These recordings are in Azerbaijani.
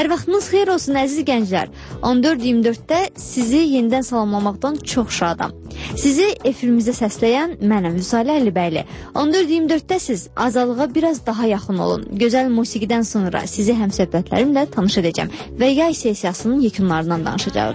Hər vaxtınız xeyir olsun əziz gənclər. 14-24-də sizi yenidən salamlamaqdan çox şadam. Sizi efirimizə səsləyən mənəm Vüsalə Əlibəyli. 14-24-də siz azalığa biraz daha yaxın olun. Gözəl musiqidən sonra sizi həmsöhbətlərimlə tanış edəcəm və yay sessiyasının yekunlarından danışacağıq.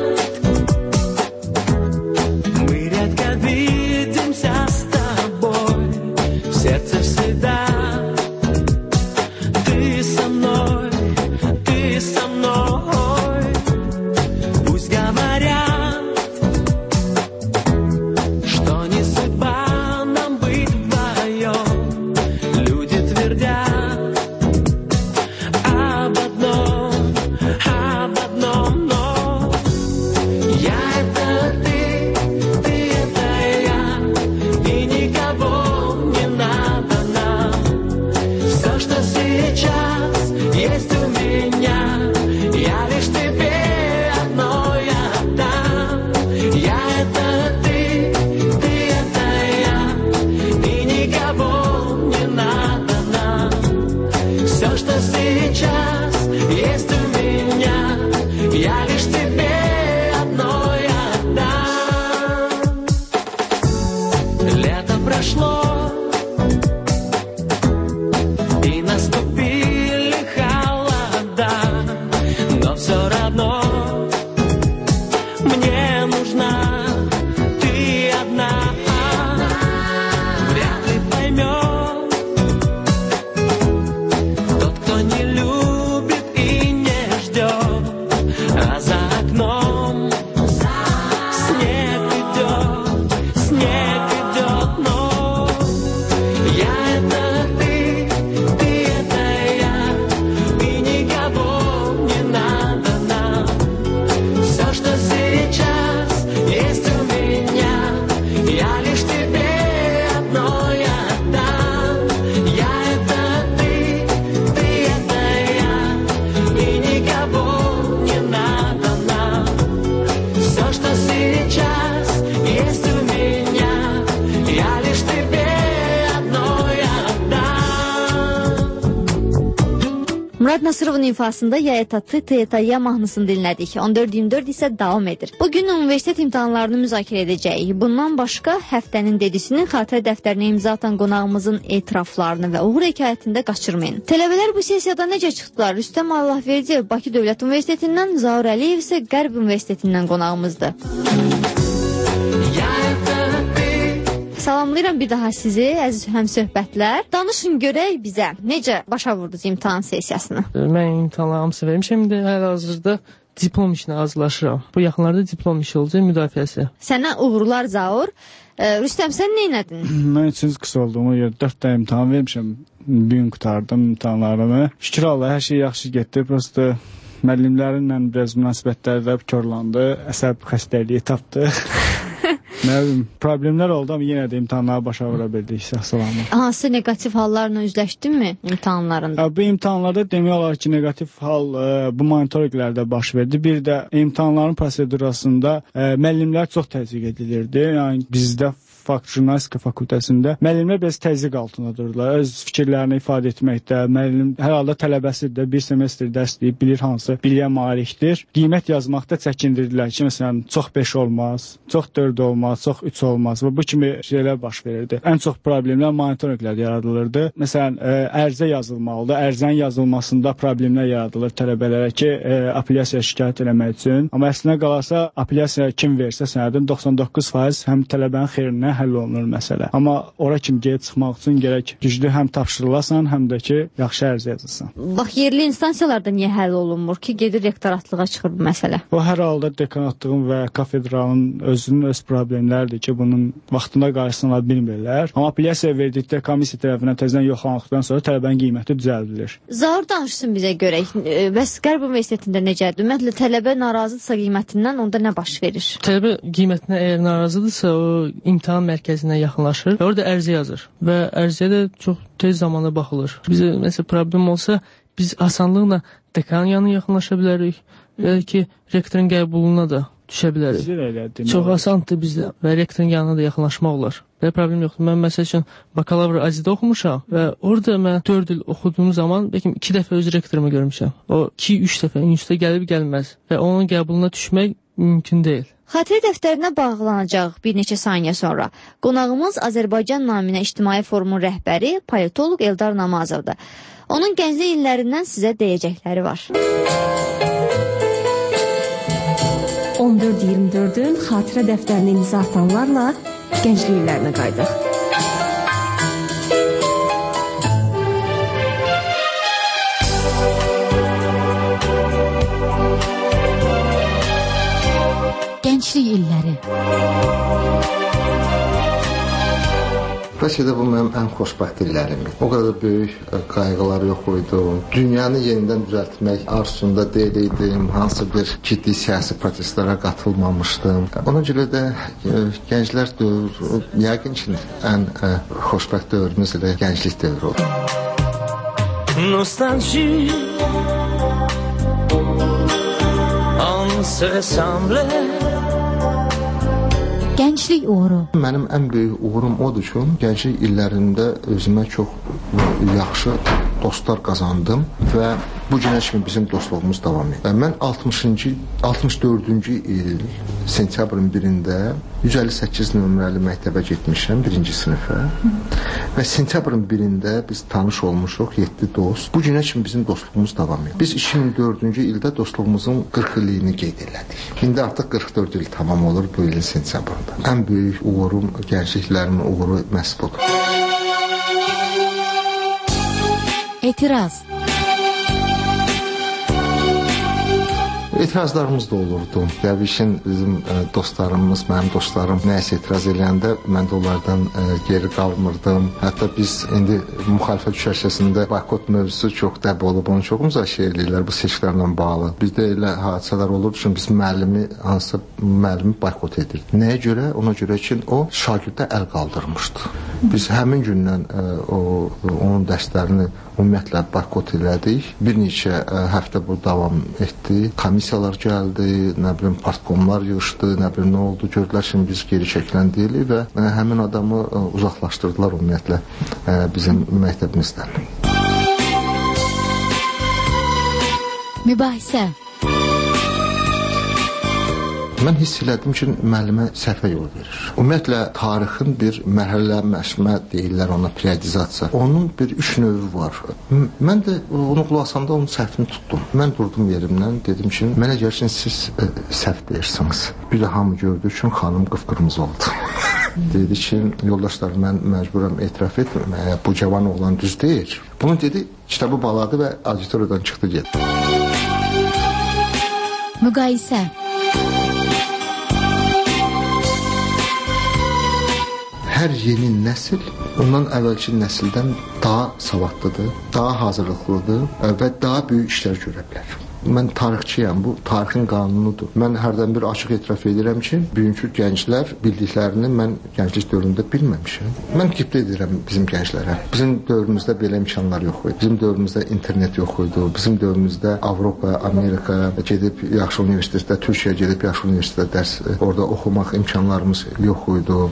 Murad Nasırovun ifasında Yaya Tatı Teyataya mahnısını dinlədik. 14-24 isə davam edir. Bugün universitet imtahanlarını müzakirə edəcəyik. Bundan başqa həftənin dedisinin xatirə dəftərinə imza atan qonağımızın etiraflarını və uğur hekayətində qaçırmayın. Tələbələr bu sessiyada necə çıxdılar? Rüstəm Allahverdiyev Bakı Dövlət Universitetindən, Zaur Əliyev isə Qərb Universitetindən qonağımızdır. Salamlayıram bir daha sizi, əziz həmsöhbətlər. Danışın görək bizə, necə başa vurdunuz imtahan sessiyasını? Mən imtahanları hamısı vermişəm, indi hal-hazırda diplom işinə hazırlaşıram. Bu yaxınlarda diplom işi olacaq, müdafiəsi. Sənə uğurlar Zaur. Rüstəm, sən nə etdin? Mən 3-cü qısa olduğuma görə 4 dəfə imtahan vermişəm. Bugün qutardım imtahanlarımı. Şükür Allah, hər şey yaxşı getdi. Prosta müəllimlərimlə biraz münasibətləri də korlandı. Əsəb xəstəliyi tapdı. Nə bilim, problemlər oldu, amma yenə də imtahanları başa vura bildik, sağ-salamat. Hansı negativ hallarla üzləşdinmi imtahanlarında? Bu imtahanlarda demək olar ki, negativ hal bu monitorinqlərdə baş verdi. Bir də imtahanların prosedurasında müəllimlər çox təzyiq edilirdi. Yəni bizdə jurnalistika fakültəsində müəllimlər biraz təzyiq altında dururlar. Öz fikirlərini ifadə etməkdə, müəllim hər halda tələbəsidir də, bir semestr dərs deyib bilir hansı biliyə malikdir. Qiymət yazmaqda çəkindirdilər ki, məsələn, çox 5 olmaz, çox 4 olmaz, çox 3 olmaz və bu kimi şeylər baş verirdi. Ən çox problemlər monitorinqlərdə yaradılırdı. Məsələn, ərizə yazılmalıdır. Ərizənin yazılmasında problemlər yaradılır tələbələrə ki, apellyasiya şikayət etmək üçün. Amma əslində qalarsa, apellyasiya kim versə sənədin 99% həm tələbənin xeyrinə həll olunur məsələ. Amma ora kimi geri çıxmaq üçün gərək güclü həm tapşırılasan, həm də ki, yaxşı ərizə yazılsan. Bax, yerli instansiyalarda niyə həll olunmur ki, gedir rektoratlığa çıxır bu məsələ? O hər halda dekanatlığın və kafedralın özünün öz problemləridir ki, bunun vaxtında qarşısını ala bilmirlər. Amma apellyasiya verdikdə komissiya tərəfindən təzədən yoxlandıqdan sonra tələbənin qiyməti düzəldilir. Zaur danışsın bizə görək. Bəs Qərb Universitetində necədir? Ümumiyyətlə tələbə narazıdırsa qiymətindən onda nə baş verir? Tələbə qiymətinə əgər narazıdırsa, o imtahan mərkəzinə yaxınlaşır və orada ərizə yazır və ərizəyə də çox tez zamanda baxılır. Bizə məsələn problem olsa, biz asanlıqla dekanın yanına yaxınlaşa bilərik və ki, rektorun qəbuluna da düşə bilərik. Çox asandır bizdə və rektorun yanına da yaxınlaşmaq olar. belə problem yoxdur. Mən məsəl üçün bakalavr AZ-də oxumuşam və orada mən 4 il oxuduğum zaman bəlkə 2 dəfə öz rektorumu görmüşəm. O 2-3 dəfə instituta gəlib gəlməz və onun qəbuluna düşmək mümkün deyil. Xatirə dəftərinə bağlanacaq bir neçə saniyə sonra. Qonağımız Azərbaycan naminə İctimai Forumun rəhbəri, politoloq Eldar Namazovdur. Onun gənclik illərindən sizə deyəcəkləri var. 14-24-ün xatirə dəftərini imza atanlarla gənclik illərinə qaydıq. Gənclik illəri. Bəlkə də bu mənim ən xoşbəxt illərimdir. O qədər böyük qayğılar yox idi. Dünyanı yenidən düzəltmək arzusunda deyildim. Hansı bir ciddi siyasi proseslərə qatılmamışdım. Ona görə də gənclər dövrü, yəqin ki, ən xoşbəxt dövrümüz elə gənclik dövrü oldu. Nostalgie, on se ressemble. Gənclik uğuru. Mənim ən böyük uğurum odur ki, gənclik illərində özümə çox yaxşı dostlar qazandım və bu günə kimi bizim dostluğumuz davam edir. Mən 64-cü il sentyabrın 1-də 158 nömrəli məktəbə getmişəm, 1-ci sinifə. Və sentyabrın 1-də biz tanış olmuşuq, 7 dost. Bu günə kimi bizim dostluğumuz davam edir. Biz 2004-cü ildə dostluğumuzun 40 illiyini qeyd elədik. İndi artıq 44 il tamam olur bu ilin sentyabrında. Ən böyük uğurum, gəncliklərimin uğuru məhz budur. Etiraz. etirazlarımız da olurdu. Qəbişin bizim dostlarımız, mənim dostlarım nəyisə etiraz eləyəndə mən də onlardan geri qalmırdım. Hətta biz indi müxalifət düşərgəsində boykot mövzusu çox dəb olub, onu çox müzakirə edirlər bu seçkilərlə bağlı. Bizdə elə hadisələr olurdu ki, biz müəllimi boykot edirdik. Nəyə görə? Ona görə ki, o şagirdə əl qaldırmışdı. Biz həmin gündən onun dərslərini ümumiyyətlə boykot elədik. Bir neçə həftə bu davam etdi. Komissiyalar gəldi, nə bilim partkomlar yığışdı, nə bilim nə oldu. Gördülər ki, biz geri çəkilən deyilik və həmin adamı uzaqlaşdırdılar ümumiyyətlə bizim məktəbimizdən. Mübahisə. Mən hiss elədim ki, müəllimə səhvə yol verir. Ümumiyyətlə, tarixin bir mərhələləşmə deyirlər ona, periodizasiya. Onun bir 3 növü var. Mən də onu qulasanda onun səhvini tutdum. Mən durdum yerimdən, dedim ki, mənə gəlir ki, siz səhv deyirsiniz. Bir də hamı gördü ki, xanım qıpqırmızı oldu. Dedi ki, yoldaşlar, mən məcburam etiraf etməm, bu cavan oğlan düz deyir. Bunu dedi, kitabı baladı və auditoriyadan çıxdı, getdi. Müqayisə. Hər yeni nəsil ondan əvvəlki nəsildən daha savadlıdır, daha hazırlıqlıdır və daha böyük işlər görə bilər. Mən tarixçiyəm, bu tarixin qanunudur. Mən hərdən bir açıq etiraf edirəm ki, bugünkü gənclər bildiklərini mən gənclik dövründə bilməmişəm. Mən qibtə edirəm bizim gənclərə. Bizim dövrümüzdə belə imkanlar yox idi. Bizim dövrümüzdə internet yox idi. Bizim dövrümüzdə Avropa, Amerika gedib yaxşı universitetdə, Türkiyəyə gedib yaxşı universitetdə dərs orada oxumaq imkanlarımız yox idi.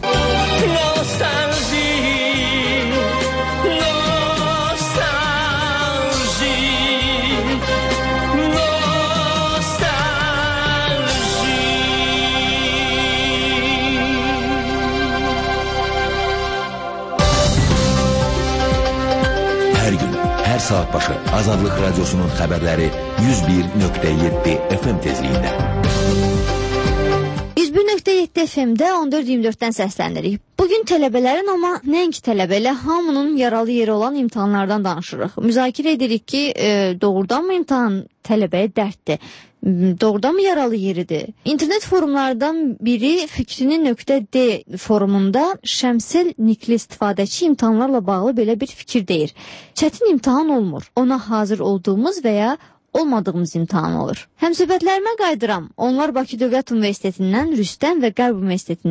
Hər saat başı Azadlıq Radyosu'nun xəbərləri 101.7 FM tezliyində. 101.7 FM-də 14-24-dən səslənirik. Bugün tələbələrin, amma nəinki tələbə, elə hamının yaralı yeri olan imtahanlardan danışırıq. Müzakirə edirik ki, doğrudanmı imtahan tələbəyə dərddir? Doğrudanmı yaralı yeridir? İnternet forumlardan biri fikrini.d forumunda Şəmsel Nikli istifadəçi imtahanlarla bağlı belə bir fikir deyir. Çətin imtahan olmur. Ona hazır olduğumuz və ya olmadığımız imtahan olur. Həmsöhbətlərimə qayıdıram. Onlar Bakı Dövlət Universitetindən, Rüstəm və Qərb Universitetindən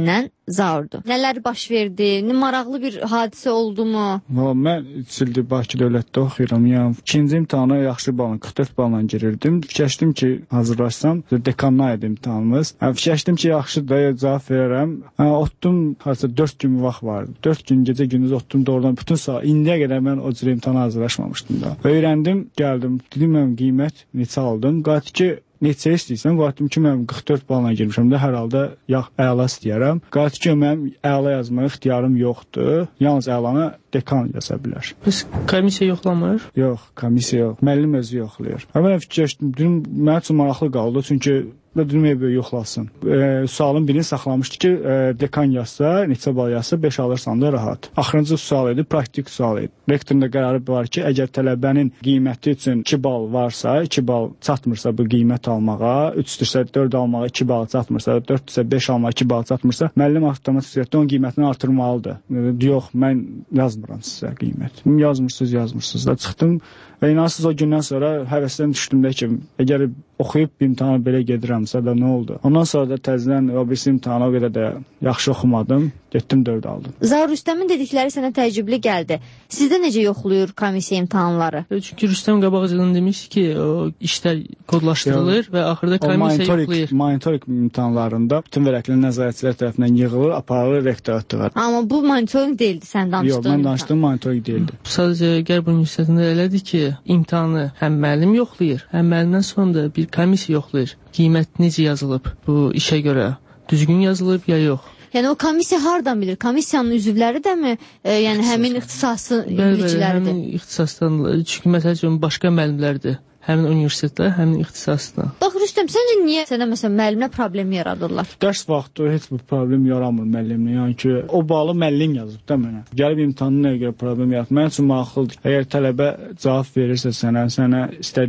Zaurdu. Nələr baş verdi? Maraqlı bir hadisə oldu mu? Mən 3 ildir Bakı Dövlətdə oxuyuram. Yəni ikinci imtahana yaxşı balla, 44 balla girirdim. Fikirləşdim ki, hazırlaşsam, dekanla idi imtahanımız. Fikirləşdim ki, yaxşıdır, cavab verərəm. Otdum, harca 4 gün vaxt vardı. 4 gün gecə gündüz otdum doğrudan bütün saat. İndiyə qədər mən o cür imtahana hazırlaşmamışdım da. Öyrəndim, gəldim. Dedim mən qiymət neçə aldım? Qayıtdı ki, neçə istəyirsən? Qayıtdım ki, mən 44 balla girmişəm də, hər halda əla istəyərəm. Qayıtdı ki, mənim əla yazmağa ixtiyarım yoxdur. Yalnız əlanı dekan yaza bilər. Bəs komissiya yoxlamır? Yox, komissiya yox. Müəllim özü yoxlayır. Mən fikirləşdim, dedim, mənim üçün maraqlı qaldı, çünki dedim böyle yoxlasın. Sualın birini saxlamışdı ki, dekan yazsa, neçə bal yazsa 5 alırsan da rahat. Axırıncı sual idi, praktik sual idi. Rektorun da qərarı var ki, əgər tələbənin qiyməti üçün 2 bal varsa, 2 bal çatmırsa bu qiymət almağa, 3-dürsə 4 almağa 2 bal çatmırsa, 4-dürsə 5 almağa 2 bal çatmırsa, müəllim avtomatik surətdə onun qiymətini artırmalıdır. Yox, mən yazmıram sizə qiymət. Yazmırsınız da çıxdım. Və inansız o gündən sonra həvəsdən düşdüm də ki, əgər oxuyub imtahanı belə gedirəmsə də nə oldu? Ondan sonra da təzədən o birisi imtahanı o qədər də yaxşı oxumadım, getdim 4 aldım. Zaur Rüstəmin dedikləri sənə təəccüblü gəldi. Sizdə necə yoxluyur komissiya imtahanları? Çünki Rüstəm Qabaqcıdan demiş ki, o işlər kodlaşdırılır və axırda komissiya yoxlayır. Monitoring imtahanlarında bütün vərəqlər nəzarətçilər tərəfindən yığılır, aparılır rektoratlığa. Amma bu monitoring deyildi sən danışdığın. Yox, mən danışdığım monitoring deyildi. Sadəcə Qərb Universitetində elədir ki, imtahanı həm müəllim yoxlayır, həm müəllimdən sonra da bir komissiya yoxlayır. Qiymət necə yazılıb bu işə görə? Düzgün yazılıb ya yox? Yəni o komissiya hardan bilir? Komissiyanın üzvləri də mi? Yəni həmin ixtisası bilicileridir? Həmin ixtisasdan. Çünki məsəl üçün başqa müəllimlərdir. Həmin universitetlər, həmin ixtisasdan. Bax Rüstəm, səncə niyə sənə məsələn müəllimlə problem yaradırlar? Dərs vaxtı heç bir problem yaramır müəllimlə. Yəni ki, o balı müəllim yazıb da mənə. Gəlib imtahanı nəyə görə problem yaratır? Mənim üçün maraqlıdır. Əgər tələbə cavab verirsə sənə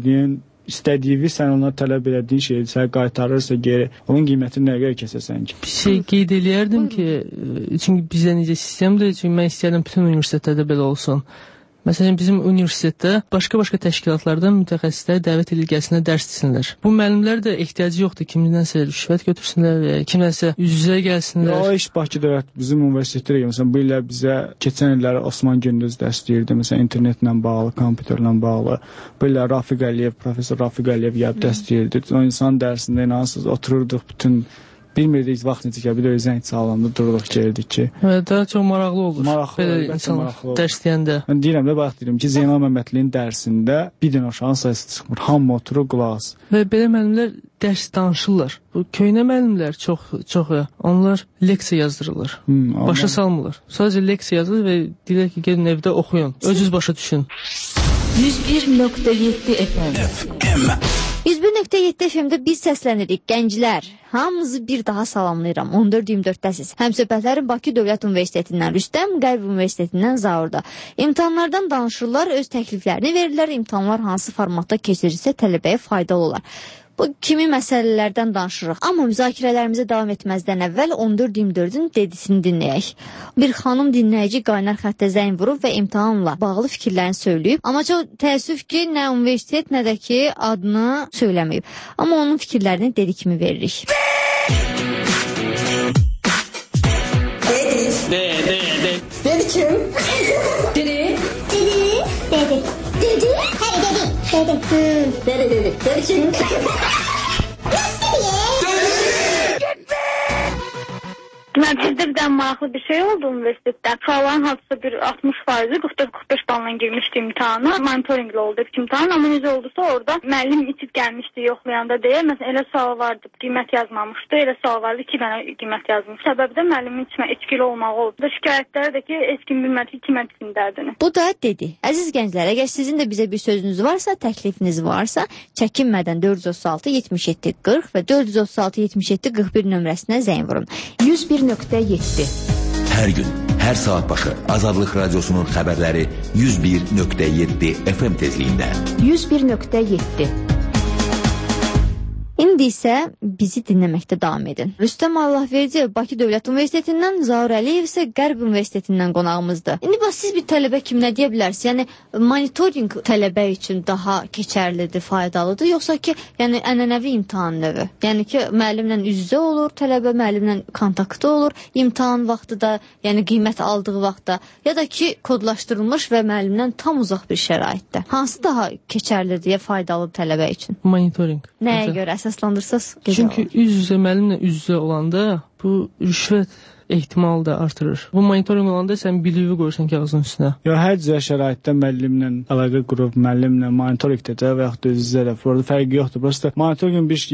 istədiyi sən ona tələb elədiyin şeyi sənə qaytarırsa geri, onun qiymətini nəyə görə kəsəsən ki? Bir şey qeyd eləyərdim ki, çünki bizdə necə sistemdir, çünki mən istəyirəm bütün universitetlərdə belə olsun. Məsələn, bizim universitetdə başqa-başqa təşkilatlardan mütəxəssisləri dəvət edilib gəlsinlər, dərs desinlər. Bu müəllimlər də ehtiyacı yoxdur kimdənsə rüşvət götürsünlər və kimdənsə üz-üzə gəlsinlər. O iş Bakıda bizim universitetdə məsələn bu illər bizə keçən illər Osman Gündüz dərs deyirdi, məsələn internetlə bağlı, kompüterlə bağlı. Bu illər professor Rafiq Əliyev gəlib dərs deyirdi. O insan dərsində inansız otururduq bütün bilmirdik vaxt necə ki, bir də zəng çalanda dururuq gəldik ki. Daha çox maraqlı olur. Belə insanlar dərs deyəndə. Mən deyirəm də, bax deyirəm ki, Zeynal Məmmədlinin dərsində bir dənə uşağın sayısı çıxmır. Hamı oturur qulaq as. Və belə müəllimlər dərs danışırlar. Bu köhnə müəllimlər çoxu onlar leksiya yazdırırlar. Başa salmırlar. Sadəcə leksiya yazılır və deyirlər ki, gedin evdə oxuyun. Özünüz başa düşün. 101.7 FM. 101.7 FM-də biz səslənirik, gənclər. Hamınızı bir daha salamlayıram. 14-24-dəsiz. Həmsöhbətlərim Bakı Dövlət Universitetindən Rüstəm, Qərb Universitetindən Zaurda. İmtahanlardan danışırlar, öz təkliflərini verirlər. İmtahanlar hansı formatda keçirirsə tələbəyə faydalı olar. Bu kimi məsələlərdən danışırıq. Amma müzakirələrimizə davam etməzdən əvvəl 14-24-ün dedisini dinləyək. Bir xanım dinləyici qaynar xəttə zəng vurub və imtahanla bağlı fikirlərini söyləyib. Amma çox təəssüf ki, nə universitet, nə də ki, adını söyləməyib. Amma onun fikirlərini dedi kimi veririk. Dedi kim? Dedi. Dedi kim? Sizdə bir dən maraqlı bir şey oldu universitetdə. Sualların hardasa bir 60%, 44-45 balla girmişdi imtahana. Monitoringlə oldu imtahan, amma necə oldusa orada müəllim itib gəlmişdi yoxlayanda deyə. Məsələn, elə sual vardı, qiymət yazmamışdı. Elə sual vardı, 2 dənə qiymət yazmış. Səbəbi də müəllimin içkili olmağı oldu. Şikayətləri də ki, heç kim bilmədi ki, kimə etsin dərdini. Bu da dedi. Əziz gənclər, əgər sizin də bizə bir sözünüz varsa, təklifiniz varsa, çəkinmədən 436-77-40 və 436-77-41 nömrəsinə zəng vurun. 101.7. Hər gün, hər saat başı Azadlıq Radiosunun xəbərləri 101.7 FM tezliyində. 101.7. İndi İndi isə bizi dinləməkdə davam edin. Rüstəm Allahverdi Bakı Dövlət Universitetindən, Zaur Əliyev isə Qərb Universitetindən qonağımızdır. İndi bax siz bir tələbə kimi nə deyə bilərsiniz? Yəni monitorinq tələbə üçün daha keçərlidir, faydalıdır, yoxsa ki, yəni ənənəvi imtahan növü? Yəni ki, müəllimlə üz-üzə olur, tələbə müəllimlə kontaktda olur, imtahan vaxtı da, yəni qiymət aldığı vaxtda, ya da ki, kodlaşdırılmış və müəllimdən tam uzaq bir şəraitdə. Hansı daha keçərlidir ya faydalı tələbə üçün? Monitoring. Nəyə görə əsaslandırsaz? Çünki üz-üzə müəllimlə üz-üzə olanda bu rüşvət ehtimalı da artırır. Bu monitoring olanda sən biliyi qoyursan kağızın üstünə. Hər cür şəraitdə müəllimlə əlaqə qurub, müəllimlə monitoring edəcək və yaxud da üz-üzə də. Orada fərqi yoxdur. Prosta monitoring bir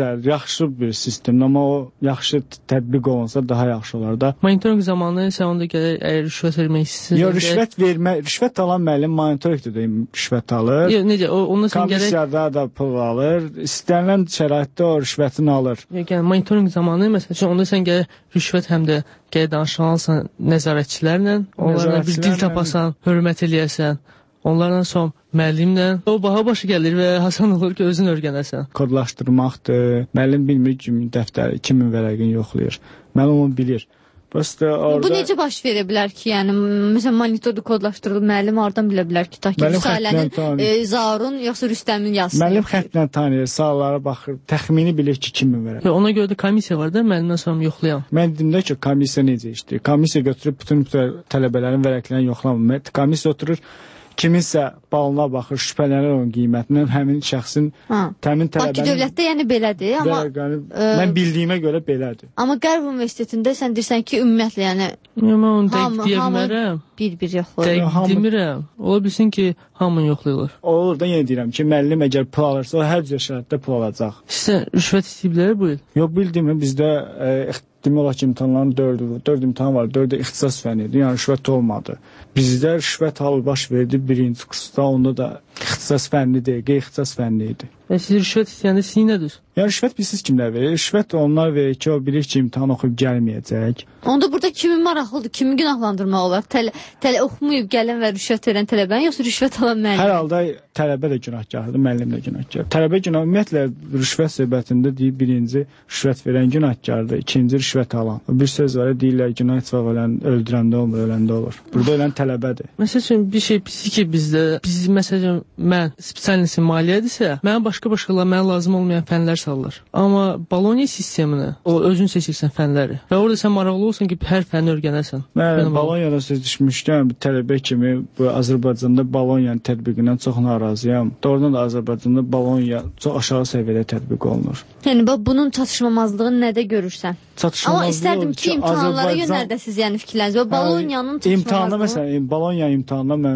yaxşı bir sistemdir, amma o yaxşı tətbiq olunsa daha yaxşı olar da. Monitoring zamanı sən onda gəlir əgər rüşvət vermək istəyirsən. Rüşvət alan müəllim monitoringdə də rüşvət alır. Yox, necə? Onda sən gəlir komissiyada da pul alır. İstənilən şəraitdə o rüşvətini alır. Yəni monitoring zamanı məsələn onda sən gəlir rüşvət həm də gəlir danışasan nəzarətçilərlə, onlarla bir dil tapasan, hörmət eləyəsən, onlarla son müəllimlə. O baha başı gəlir və asan olur ki, özün öyrənəsən. Kodlaşdırmaqdır. Müəllim bilmir ki, dəftəri 2000 vərəqini yoxlayır. Müəllim onu bilir. Orada... Bu necə baş verə bilər ki, yəni məsələn monitorda kodlaşdırılıb, müəllim oradan bilə bilər ki, ta ki Salənin, Zaurun yoxsa Rüstəmin yazsın. Müəllim xəttlə tanıyır, sağlara baxır, təxmini bilir ki, 2000 verər. Ona görə də komissiya var da, müəllimdən sonra yoxlayan. Mən dedim ki, komissiya necə işləyir? Komissiya götürüb bütün tələbələrin vərəqlərini yoxlamır. Komissiya oturur, kiminsə balına baxır, şübhələnir onun qiymətindən, həmin şəxsin təmin tələbənin... Bakı dövlətdə yəni belədir, amma... Mən bildiyimə görə belədir. Amma Qərb Universitetində sən deyirsən ki, ümumiyyətlə, yəni... Mən onu dəqiq deyə bilmərəm. Bir yoxlayır. Dəqiq demirəm. Ola bilsin ki, hamını yoxlayırlar. Olur da yenə deyirəm ki, müəllim əgər pul alırsa, o hər cür şəraitdə pul alacaq. Sizə rüşvət istəyiblər bu il? Yox, bildim, bizdə demək olar ki, imtahanların 4 imtahan var, 4-də ixtisas fənnidir, yəni rüşvət olmadı. Bizdə rüşvət halı baş verdi birinci kursda, onda da ixtisas fənni deyil, qeyri-ixtisas fənni idi. Siz rüşvət istəyəndə siz nədir? Yəni rüşvət bilsiz kimlər verir? Rüşvət onlar verir ki, o bilir ki, imtahan oxuyub gəlməyəcək. Onda burada kimin maraqlıdır, kimi günahlandırmaq olar? Oxumayıb gələn və rüşvət verən tələbəni, yoxsa rüşvət alan müəllim? Hər halda tələbə də günahkardır, müəllim də günahkardır. Tələbə ümumiyyətlə rüşvət söhbətində deyir, birinci rüşvət verən günahkardır, ikinci rüşvət alan. Bir söz var, deyirlər günah etmək olan öldürəndə olmur, öləndə olur. Burada ölən tələbədir. Məsəl üçün bir şey pisi ki bizdə, məsələn mən spesialisi maliyyədirsə, mənə başqa-başqalar mənə lazım olmayan fənlər salırlar. Amma Bologna sisteminə o özün seçirsən fənləri və orada sən maraqlı olsan ki, hər fəni öyrənəsən. Mən Bolognadan söz düşmüşkən, bir tələbə kimi bu Azərbaycanda Bologna tətbiqindən çox narazıyam. Doğrudan da Azərbaycanda Bologna çox aşağı səviyyədə tətbiq olunur. Yəni bunun çatışmamazlığını nədə görürsən? Amma istərdim ki, imtahanlara yönəldəsiz, yəni fikirləriniz. Və Bologna-nın imtahanında məsələn, Bologna imtahanında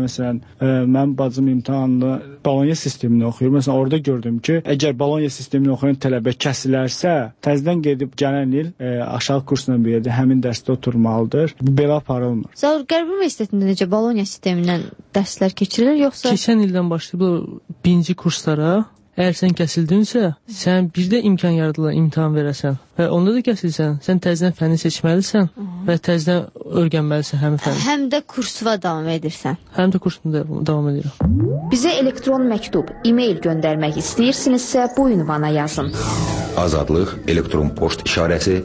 mən bacım imtahanında Bologna sistemini oxuyur. Məsələn, orada gördüm ki, əgər Bologna sistemini oxuyan tələbə kəsilərsə, təzədən gedib gələn il aşağı kursuna bir yerdə həmin dərsdə oturmalıdır. Bu belə aparılmır. Zaur Qərb Universitetində necə Bologna sistemindən dərslər keçirilir, yoxsa? Keçən ildən başlayıb birinci kurslara. Əgər sən kəsildinsə, sən bir də imkan yaradılır, imtahan verəsən. Və onda da kəsilsən, sən təzədən fəni seçməlisən və təzədən öyrənməlisən həmin fəni. Həm də kursuna davam edirsən. Həm də kursuna davam edirəm. Bizə elektron məktub, e-mail göndərmək istəyirsinizsə, bu ünvana yazın. Azadlıq elektron poçt işarəsi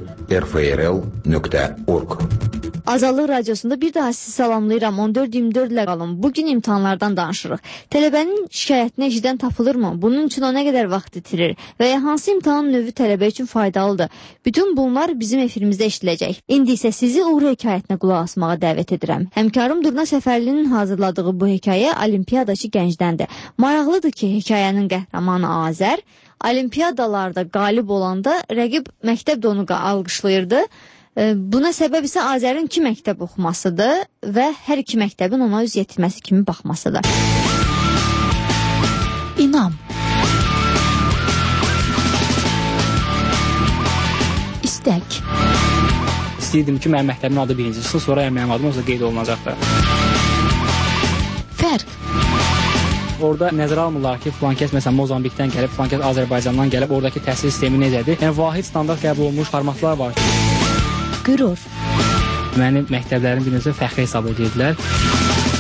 rfrl.org. Azadlıq radiosunda bir daha sizi salamlayıram. 14-24 ilə qalın. Bugün imtahanlardan danışırıq. Tələbənin şikayətini eşidən tapılırmı? Bunun üçün o nə qədər vaxt itirir? Və ya hansı imtahan növü tələbə üçün faydalıdır? Bütün bunlar bizim efirimizdə eşidiləcək. İndi isə sizi Uğur hekayətinə qulaq asmağa dəvət edirəm. Həmkarım Durna Səfərlinin hazırladığı bu hekayə olimpiyadakı gəncdəndir. Maraqlıdır ki, hekayənin qəhrəmanı Azər olimpiyadalarda qalib olanda rəqib məktəb də onu alqışlayırdı. Buna səbəb isə Azərin 2 məktəb oxumasıdır və hər 2 məktəbin ona üz yetirməsi kimi baxmasıdır. İnam. İstək. İstəyirdim ki, mənim məktəbimin adı birincisi, sonra mənim adım olsa qeyd olunacaqdır. Fərq. Orada nəzərə almırlar ki, filan kəs məsələn Mozambikdən gəlib, filan kəs Azərbaycandan gəlib, oradakı təhsil sistemi necədir? Yəni vahid standart qəbul olunmuş formatlar var. Qürur. Mənim məktəblərim bir necə fəxri hesab edirlər.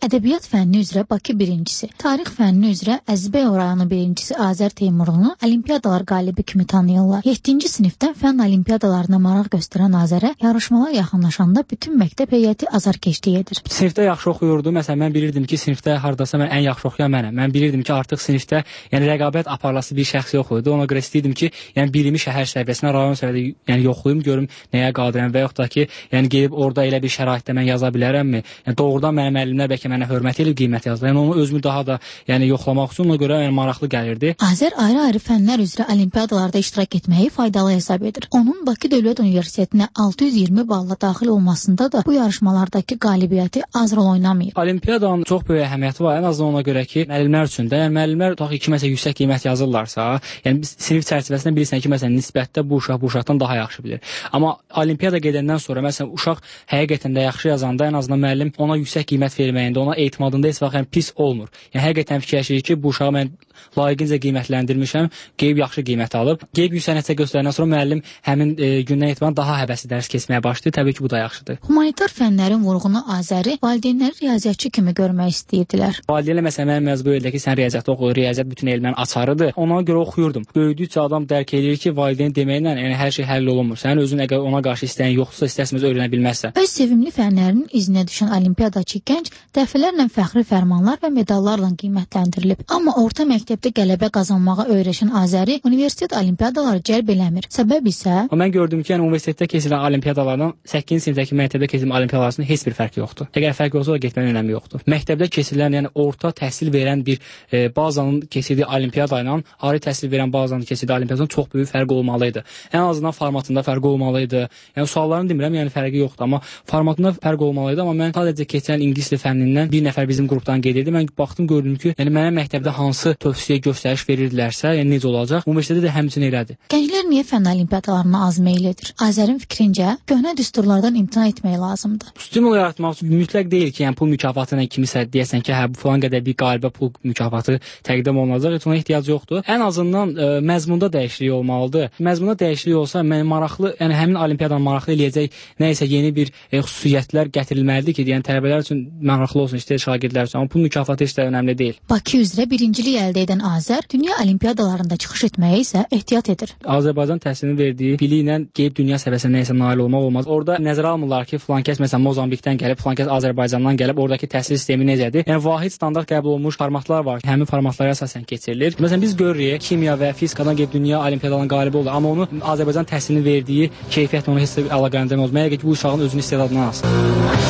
Ədəbiyyat fənni üzrə Bakı birincisi, tarix fənni üzrə Əzbəyoğlu rayonu birincisi Azər Teymurlunu olimpiadalar qalibi kimi tanıyırlar. 7-ci sinifdən fənn olimpiadalarına maraq göstərən Azərə yarışmalar yaxınlaşanda bütün məktəb heyəti azarkeşlik edir. Sinifdə yaxşı oxuyurdu. Məsələn, mən bilirdim ki, sinifdə hardasa mən ən yaxşı oxuyan mənəm. Mən bilirdim ki, artıq sinifdə rəqabət aparılası bir şəxs yox idi. Ona görə istəyirdim ki, bilimi şəhər səviyyəsində, rayon səviyyəsində yoxlayım, görüm nəyə qadirəm və yaxud da ki, gedib orada elə bir şəraitdə mən yaza bilərəmmi? Doğrudan mənim müəllimlər bəlkə mənə hörmət edib qiymət yazdılar. Onu özümü daha da yoxlamaq üçün ona görə maraqlı gəlirdi. Azər ayrı-ayrı fənlər üzrə olimpiadalarda iştirak etməyi faydalı hesab edir. Onun Bakı Dövlət Universitetinə 620 balla daxil olmasında da bu yarışmalardakı qalibiyyəti az rol oynamayıb. Olimpiyadanın çox böyük əhəmiyyəti var. Ən azından ona görə ki, müəllimlər üçün də, müəllimlər tutaq ki, məsələn, yüksək qiymət yazırlarsa, sinif çərçivəsində bilirsən ki, məsələn, nisbətdə bu uşaq bu uşaqdan daha yaxşı bilir. Amma olimpiyada gedəndən sonra, məsələn, uşaq həqiqətən də yaxşı yazanda, ən azından müəllim ona yüksək qiymət verməyində, ona etimadında heç vaxt pis olmur. Həqiqətən fikirləşirik ki, bu uşağı mən layiqincə qiymətləndirmişəm, qeyb yaxşı qiymət alıb. Qeyb yüksək nəticə göstərəndən sonra müəllim həmin gündən etibarən daha həvəsli dərs keçməyə başlayır. Təbii ki, bu da yaxşıdır. Humanitar fənlərin vurğunu Azəri valideynləri riyaziyyatçı kimi görmək istəyirdilər. Valideynlər məsələn mənim mövzu elə ki, sən riyaziyyat oxu, riyaziyyat bütün elmlərin açarıdır. Ona görə oxuyurdum. Böyüdükcə adam dərk edir ki, valideyn deməklə hər şey həll olunmur. Sənin özün əgər ona qarşı istəyin yoxdursa, istərsiniz öyrənə bilməzsən. Öz sevimli fənlərinin izinə düşən olimpiyadaçı gənc dəfələrlə fəxri fərmanlar və medallarla qiymətləndirilib. Amma orta məktəbdə qələbə qazanmağa öyrəşən Azəri universitet olimpiyadaları cəlb eləmir. Səbəb isə mən gördüm ki, universitetdə keçirilən olimpiyadalardan 8-ci sinifdəki məktəbdə keçirilən olimpiadalar arasında heç bir fərq yoxdur. Əgər fərq yoxsa da getmənin önəmi yoxdur. Məktəbdə keçirilən, orta təhsil verən bir bazanın keçirdiyi olimpiyada ilə ali təhsil verən bazanın keçirdiyi olimpiyadadan çox böyük fərq olmalı idi. Ən azından formatında fərq olmalı idi. Suallarını demirəm, fərqi yoxdur, amma formatında fərq olmalı idi. Amma mən sadəcə keçən ingilis dili fənnindən bir nəfər bizim qrupdan gedirdi. Mən baxdım, gördüm ki, mənə məktəbdə hansı tövsiyə göstəriş verirdilərsə, necə olacaq? Universitetdə də həmçinin elədi. Gənclər niyə fənn olimpiadalarına az meyl edir? Azərin fikrincə, köhnə düsturlardan imtina etmək lazımdır. Stimul yaratmaq üçün mütləq deyil ki, pul mükafatı ilə kimisə deyəsən ki, bu falan qədər bir qalibə pul mükafatı təqdim olunacaq. Heç ona ehtiyac yoxdur. Ən azından məzmunda dəyişiklik olmalıdır. Məzmunda dəyişiklik olsa, maraqlı, həmin olimpiyadanı maraqlı eləyəcək nə isə yeni bir xüsusiyyətlər gətirilməlidir ki, tələbələr üçün maraqlı olsun, istəyir şagirdlər üçün. Amma pul mükafatı heç də önəmli deyil. Bakı üzrə birincilik əldə edən Azər dünya olimpiyadalarında çıxış etməyə isə ehtiyat edir. Azərbaycan təhsilinin verdiyi biliklə qeyb dünya səviyyəsinə nə isə nail olmaq olmaz. Orada nəzərə almırlar ki, filan kəs məsələn Mozambikdən gəlib, filan kəs Azərbaycandan gəlib, oradakı təhsil sistemi necədir? Vahid standart qəbul olunmuş formatlar var. Həmin formatlara əsasən keçirilir. Məsələn biz görürük, kimya və fizikadan qeyb dünya olimpiadalarının qalibi olur, amma onu Azərbaycan təhsilinin verdiyi keyfiyyətlə onu heç də əlaqələndirmə olmaz. Məgər ki bu uşağın özünün istedadından asılıdır.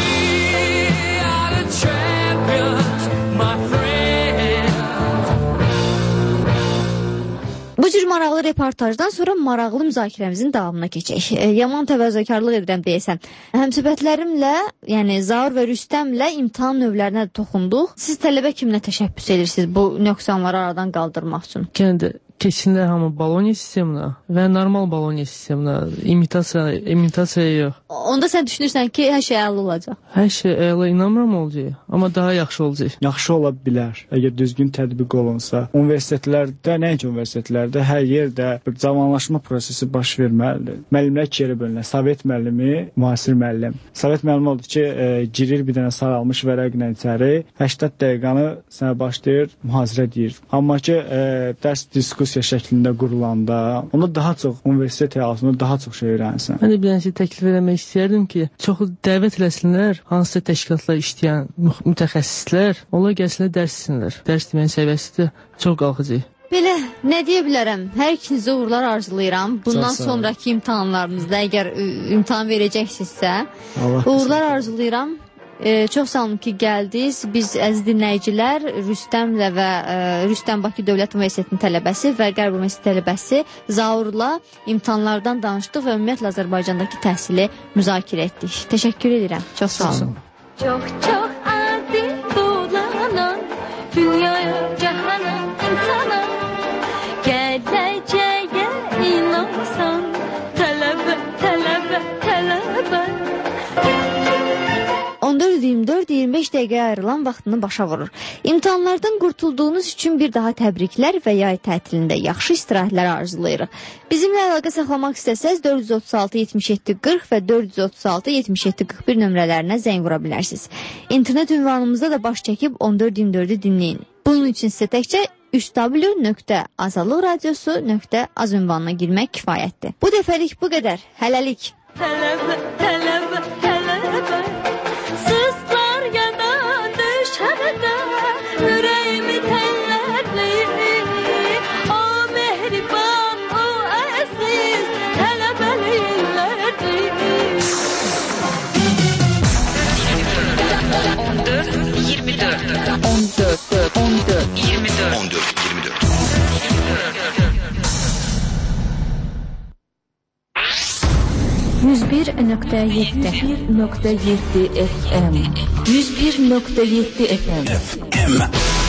Bu cür maraqlı reportajdan sonra maraqlı müzakirəmizin davamına keçək. Yaman təvəzzökarlıq edirəm deyəsən. Həmsöhbətlərimlə, Zaur və Rüstəmlə imtahan növlərinə də toxunduq. Siz tələbə kiminə təşəbbüs edirsiniz bu nöqsanları aradan qaldırmaq üçün? Kəndə keçsinlər hamı Bologna sisteminə və normal Bologna sisteminə, imitasiya yox. Onda sən düşünürsən ki, hər şey əla olacaq? Hər şey əla inanmıram olacaq, amma daha yaxşı olacaq. Yaxşı ola bilər, əgər düzgün tətbiq olunsa. Universitetlərdə, nəinki universitetlərdə, hər yerdə bir cavanlaşma prosesi baş verməlidir. Müəllimlər iki yerə bölünür. Sovet müəllimi, müasir müəllim. Sovet müəllimi oldu ki, girir bir dənə saralmış vərəqlə içəri, 80 dəqiqəni sənə başlayır, mühazirə deyir. Amma ki, dərs diskussiya şəklində qurulanda, onda daha çox universitet həyatında daha çox şey öyrənirsən. Mən də bir dənə təklif eləmək istəyərdim ki, çoxu dəvət eləsinlər, hansısa təşkilatlar işləyən mütəxəssislər, onlar gəlsinlər dərs etsinlər. Dərs deməyin səviyyəsi də çox qalxacaq. Belə, nə deyə bilərəm? Hər ikinizə uğurlar arzulayıram. Bundan sonraki imtahanlarınızda, əgər imtahan verəcəksinizsə, uğurlar arzulayıram. Çox sağ olun ki, gəldiniz. Biz əziz dinləyicilər, Rüstəmlə və Rüstəm Bakı Dövlət Universitetinin tələbəsi və Qərb Universiteti tələbəsi Zaurla imtahanlardan danışdıq və ümumiyyətlə Azərbaycandakı təhsili müzakirə etdik. Təşəkkür edirəm. Çox sağ olun. Çox adi dolanan dünyaya, cəhana, insana gələcəyə inansan tələbə 14-24-25 25 dəqiqəyə ayrılan vaxtını başa vurur. İmtahanlardan qurtulduğunuz üçün bir daha təbriklər və yay tətilində yaxşı istirahətlər arzulayırıq. Bizimlə əlaqə saxlamaq istəsəz 436 77 40 və 436 77 41 nömrələrinə zəng vura bilərsiniz. İnternet ünvanımızda da baş çəkib 1424-ü dinləyin. Bunun üçün sizə təkcə www.azadlıqradiosu.az ünvanına girmək kifayətdir. Bu dəfəlik bu qədər. Hələlik. Tələbə, tələbə, tələbə, sızlar yana düşədə, ürəyimi təllərləyir, o mehriban, o əziz, tələbəliylərdir. 101.7 FM 101.7 FM